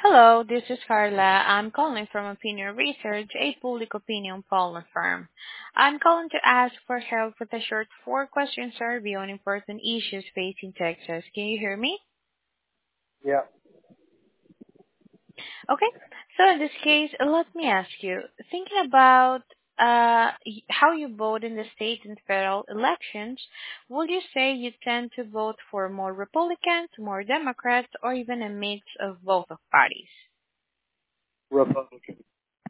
Hello, this is Carla. I'm calling from Opinion Research, a public opinion polling firm. I'm calling to ask for help with a short four-question survey on important issues facing Texas. Can you hear me? Yeah. Okay. So in this case, let me ask you, thinking about how you vote in the state and federal elections, would you say you tend to vote for more Republicans, more Democrats, or even a mix of both of parties? Republican.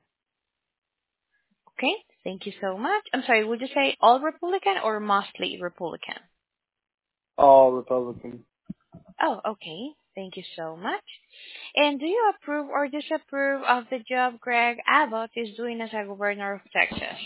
Okay, thank you so much. I'm sorry, would you say all Republican or mostly Republican? All Republican. Oh, okay. Thank you so much. And do you approve or disapprove of the job Greg Abbott is doing as a governor of Texas?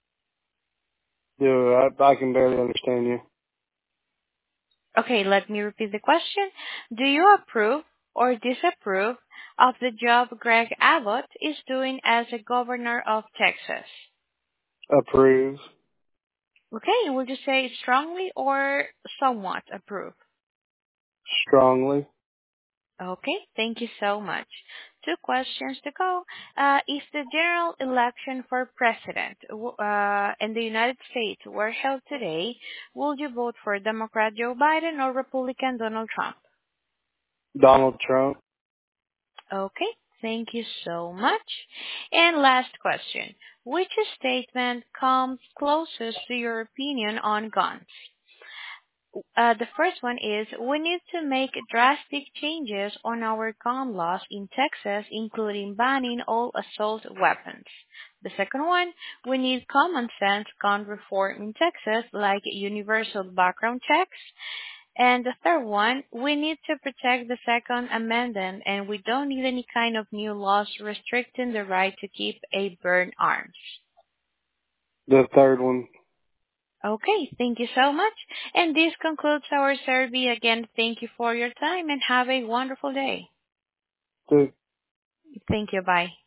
I can barely understand you. Okay, let me repeat the question. Do you approve or disapprove of the job Greg Abbott is doing as a governor of Texas? Approve. Okay, would you say strongly or somewhat approve? Strongly. Okay, thank you so much. Two questions to go. If the general election for president in the United States were held today, would you vote for Democrat Joe Biden or Republican Donald Trump? Donald Trump. Okay, thank you so much. And last question. Which statement comes closest to your opinion on guns? The first one is we need to make drastic changes on our gun laws in Texas, including banning all assault weapons. The second one, we need common sense gun reform in Texas, like universal background checks. And the third one, we need to protect the Second Amendment, and we don't need any kind of new laws restricting the right to keep a burn arms. The third one. Okay, thank you so much. And this concludes our survey. Again, thank you for your time and have a wonderful day. The Thank you. Bye.